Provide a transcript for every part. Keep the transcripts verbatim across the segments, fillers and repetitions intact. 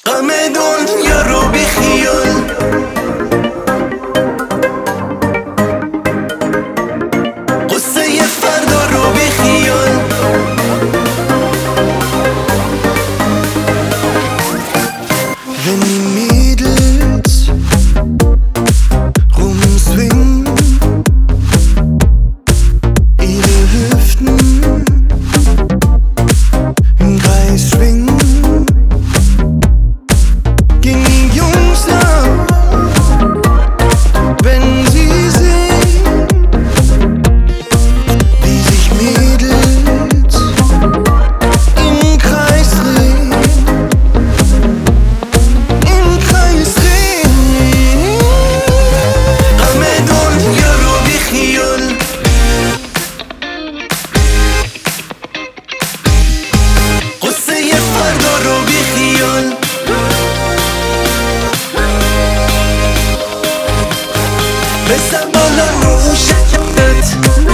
غم دنیا رو بیخیال، قصه ی فردا رو بیخیال. Wenn die Mädels rumswingen, ihre Hüften im Kreis schwingen, gehen die Jungs nach, wenn sie sehen, wie sich Mädels im Kreis drehen, im Kreis drehen. غم دنیا رو بیخیال، قصه ی فردا رو بیخیال. بزن بالا روشت،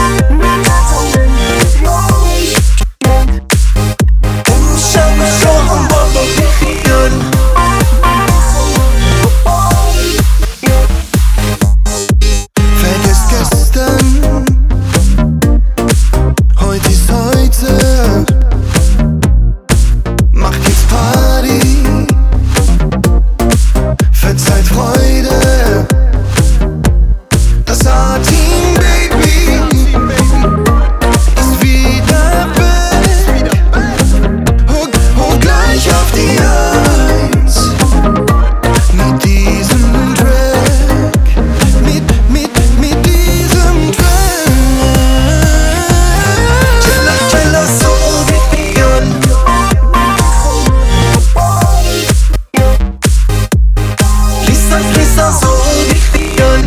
اون شب شام بابا بیخیال. Vergiss gestern, heute ist heute. Mach jetzt Party, verzeiht Freude. Das A-Team, Baby, ist wieder back. Hoch, hoch gleich auf die Eins. Mit diesem Track, mit, mit, mit diesem Track. Chilla, chilla, so بیخیال. لیسان، لیسان، so بیخیال.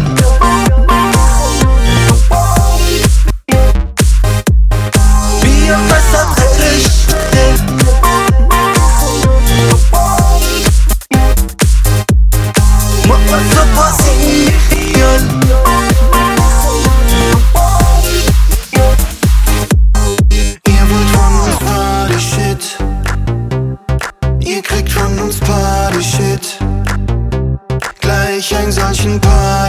بیا وسط رشته، ما واسه بازی بیخیال. Ihr wollt von uns Party-Shit, ihr kriegt von uns Party-Shit. Gleich einen solchen Party